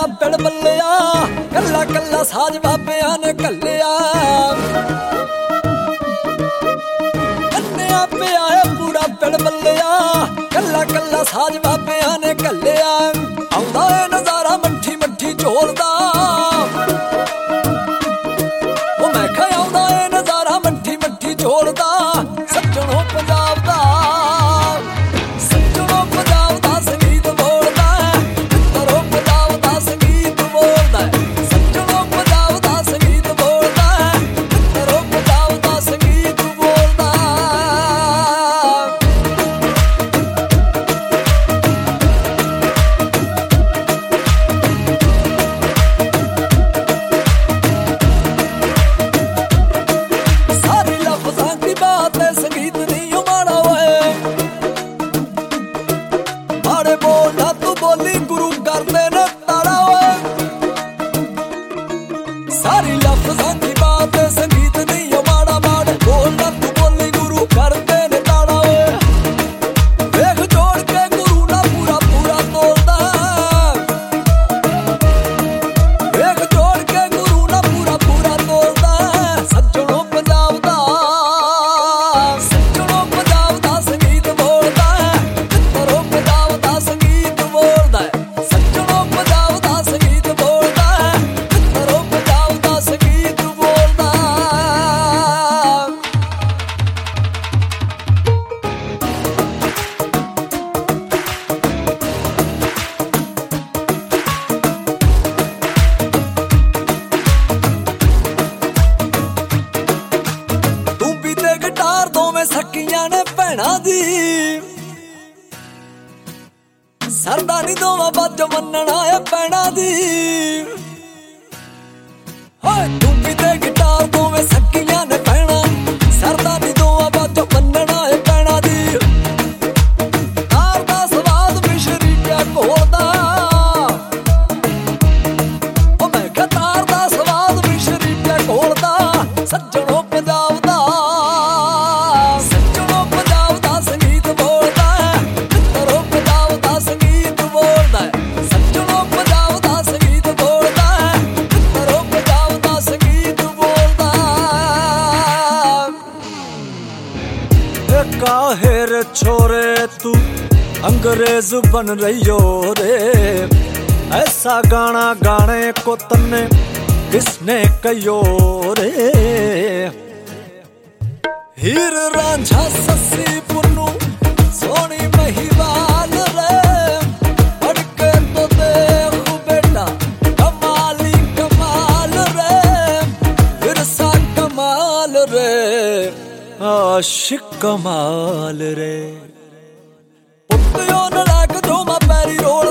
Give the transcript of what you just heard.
ਪੂਰਾ ਪਿੜ ਬੱਲਿਆ, ਕੱਲਾ ਕੱਲਾ ਸਾਜ ਬਾਬਿਆਂ ਨੇ ਘੱਲਿਆ। ਅੰਨਿਆ ਪਿਆ ਏ ਪੂਰਾ ਪਿੜ ਬੱਲਿਆ, ਕੱਲਾ ਕੱਲਾ ਸਾਜ ਬਾਬਿਆਂ ਨੇ ਘੱਲਿਆ। ਆਉਂਦਾ ਏ ਨਜ਼ਾਰਾ ਮੱਠੀ ਮੱਠੀ ਝੋਲ ਦਾ, ਉਹ ਮੈਂ ਕਿਹਾ ਆਉਂਦਾ ਏ ਨਜ਼ਾਰਾ ਮੱਠੀ ਮੱਠੀ ਝੋਲ ਦਾ। ਸੱਜਣੋ ਪੰਜਾਬ ਦਾ, ਸੱਜਣੋ ਪੰਜਾਬ ਦਾ ਸੰਗੀਤ ਬੋਲਦਾ, ਮਿੱਤਰੋ ਪੰਜਾਬ ਦਾ ਸੰਗੀਤ ਬੋਲਦਾ। ਸੱਜਣੋ ਪੰਜਾਬ ਦਾ ਸੰਗੀਤ ਬੋਲਦਾ, ਮਿੱਤਰੋ ਪੰਜਾਬ ਦਾ ਸੰਗੀਤ ਬੋਲਦਾ। ਸਾਰੀ ਲਫ਼ਜ਼ਾਂ ਦੀ ਬਾਤ ਹੈ, ਸੰਗੀਤ ਨਹੀਂ ਓ ਮਾੜਾ ਓਏ। ਮਾੜੇ ਬੋਲਦਾ ਤੂੰ ਬੋਲੀ, ਗੁਰੂ ਕਰਦੇ ਨੇ ਤਾੜਾ ਓਏ। ਸਾਰੀ ਲਫ਼ਜ਼ਾਂ ਦੀ ਬਾਤ ਹੈ, ਸੰਗੀਤ ਨਹੀਂ ਓ ਮਾੜਾ। ਮਾੜੇ ਬੋਲਦਾ ਤੂੰ ਬੋਲੀ, ਗੁਰੂ ਕਰਦੇ ਨੇ ਤਾੜਾ ਓਏ। ਵੇਖ ਜੋੜ ਕੇ ਗੁਰੂ ਨਾਲ ਪੂਰਾ ਪੂਰਾ ਤੋਲਦਾ, ਵੇਖ ਜੋੜ ਕੇ ਗੁਰੂ ਨਾਲ ਪੂਰਾ ਪੂਰਾ ਤੋਲਦਾ। ਸੱਜਣੋ ਪੰਜਾਬ ਦਾ, ਸੱਜਣੋ ਪੰਜਾਬ ਦਾ ਸੰਗੀਤ ਬੋਲਦਾ, ਮਿੱਤਰੋ ਪੰਜਾਬ ਦਾ ਸੰਗੀਤ ਬੋਲਦਾ। ਸੱਜਣੋ ਪੰਜਾਬ ਦਾ ਸੰਗੀਤ ਬੋਲਦਾ, ਮਿੱਤਰੋ ਪੰਜਾਬ ਦਾ ਸੰਗੀਤ ਬੋਲਦਾ। ਤੂੰਬੀ ਤੇ ਗਿਟਾਰ ਦੋਵੇਂ ਸਕੀਆਂ ਨੇ ਭੈਣਾਂ ਦੀ, ਸਰਦਾ ਨੀ ਦੋਵਾਂ ਵੱਜ ਮੰਨਣਾ ਏ ਭੈਣਾਂ ਦੀ। ਹੋਏ ਤੂੰਬੀ ਤੇ ਗਿਟਾਰ ਦੋਵੇਂ ਸਕੀਆਂ ਨੇ ਭੈਣਾਂ, ਸਰਦਾ ਨੀ ਦੋਵਾਂ ਵੱਜ ਮੰਨਣਾ ਏ ਭੈਣਾਂ ਦੀ। ਤਾਰ ਦਾ ਸਵਾਦ ਮਿਸ਼ਰੀ ਪਿਆ ਘੋਲਦਾ, ਉਹ ਮੈਂ ਕਿਹਾ ਤਾਰ ਦਾ ਸਵਾਦ ਮਿਸ਼ਰੀ ਪਿਆ ਘੋਲਦਾ। ਸੱਜਣੋ ਪੰਜਾਬ ਦਾ, ਸੱਜਣੋ ਪੰਜਾਬ ਦਾ ਸੰਗੀਤ ਬੋਲਦਾ, ਮਿੱਤਰੋ ਪੰਜਾਬ ਦਾ ਸੰਗੀਤ ਬੋਲਦਾ। ਸੱਜਣੋ ਪੰਜਾਬ ਦਾ ਸੰਗੀਤ ਬੋਲਦਾ, ਮਿੱਤਰੋ ਪੰਜਾਬ ਦਾ ਸੰਗੀਤ ਬੋਲਦਾ। काहे रे छोरे तू अंग्रेज बन रही हो रे, ऐसा गाना गाने को तन्ने किसने कहियो रे। हीर रांझा सस्सी पुन्नू सोनी महिवाल रे, पढ़ के तो देख बेटा कमाली कमाल रे, विरसा कमाल रे, आशिक कमाल रे। पुत्तियों नड़ाक जो मैं पैरी रोल